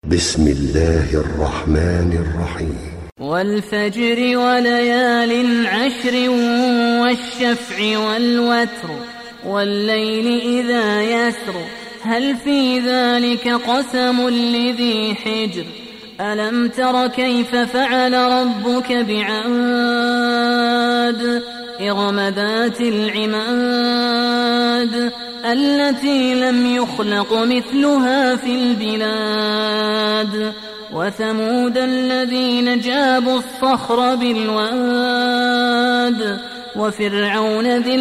بسم الله الرحمن الرحيم. والفجر وليال عشر والشفع والوتر والليل إذا يسر هل في ذلك قسم لذي حجر ألم تر كيف فعل ربك بعاد إرم ذات العماد التي لم يخلق مثلها في البلاد وثمود الذين جابوا الصخر بالواد وفرعون ذي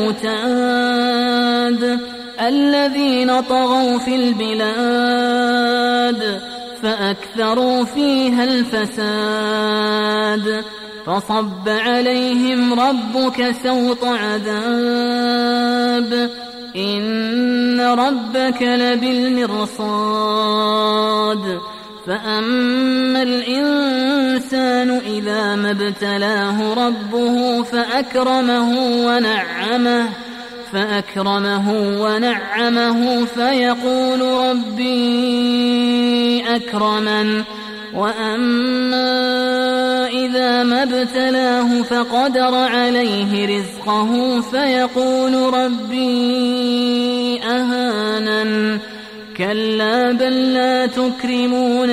الأوتاد الذين طغوا في البلاد فأكثروا فيها الفساد فصب عليهم ربك سوط عذاب إن ربك لبالمرصاد فأما الإنسان إذا ما ابتلاه ربه فأكرمه ونعمه فيقول ربي أكرمن وأما إذا ما ابتلاه فقدر عليه رزقه فيقول ربي أهانن كلا بل لا تكرمون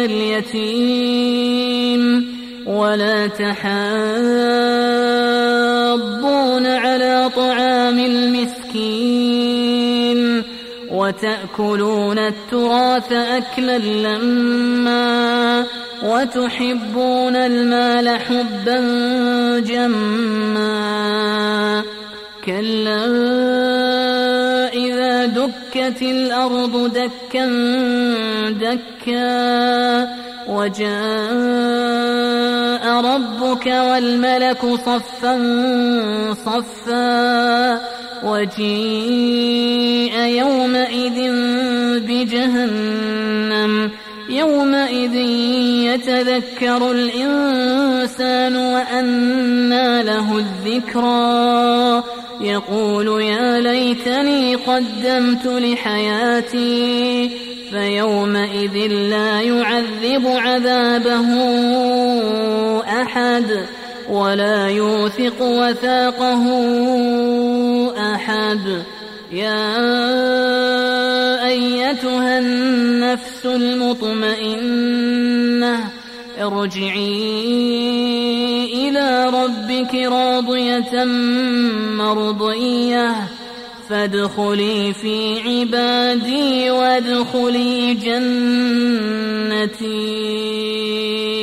اليتيم ولا تحاضون على طعام المسكين وتأكلون التراث أكلا لما وتحبون المال حبا جما كلا إذا دكت الأرض دكا دكا وجاء ربك والملك صفا صفا وجيء يومئذ بجهنم يومئذ يتذكر الإنسان وأنى له الذكرى يقول يا ليتني قدمت لحياتي فيومئذ لا يعذب عذابه أحد ولا يوثق وثاقه أحد يا أيتها النفس المطمئنة ارجعي إلى ربك راضية مرضية فادخلي في عبادي وادخلي جنتي.